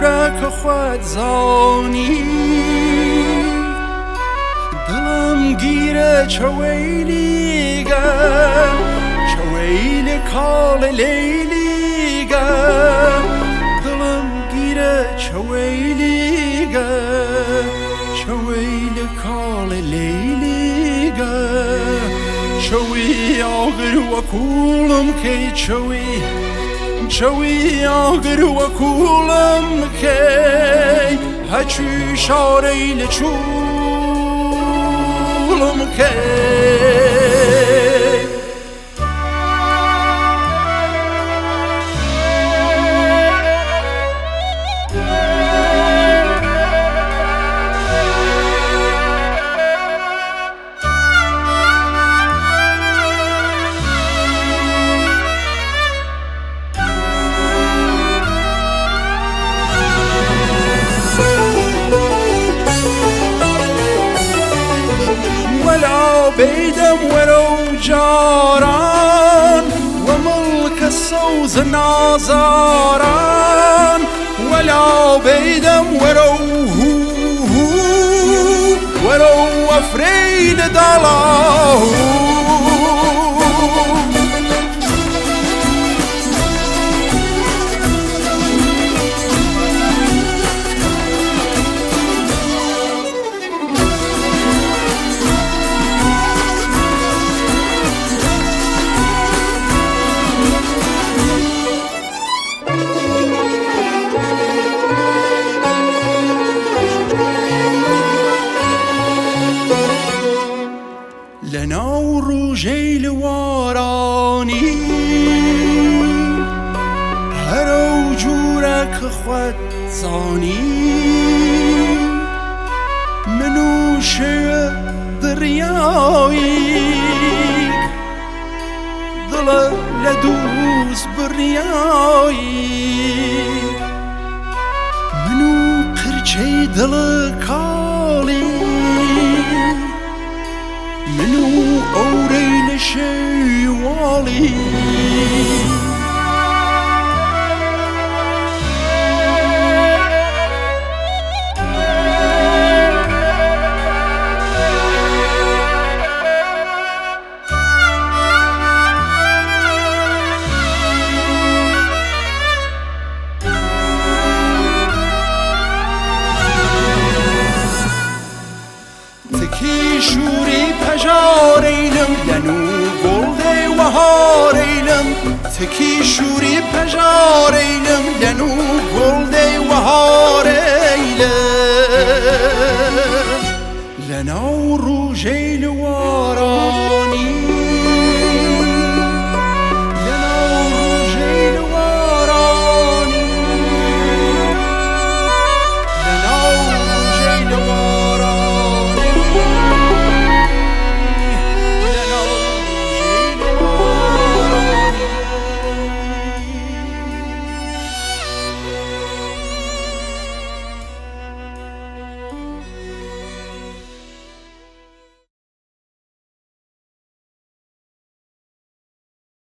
جورك خود زانی دلم گیره چویلیگه چویل کال لیلیگه دلم گیره چویلیگه چویل کال لیلیگه چوی آگر و کولم که چوی آگر و کولم که هچی شاریل چولم که بيدم ولو جاران وملك الصوز نازاران ولا بيدم ولو أفريد دلاه لناو روجيل واراني هرو جورك خود زاني منوش دريايك دل لدوز بريايك منو قرچي دل كالي منو أورين شيوالي تكي شوري پجاريلم لنو گلده وهاريلم تكي شوري پجاريلم لنو گلده وهاريلم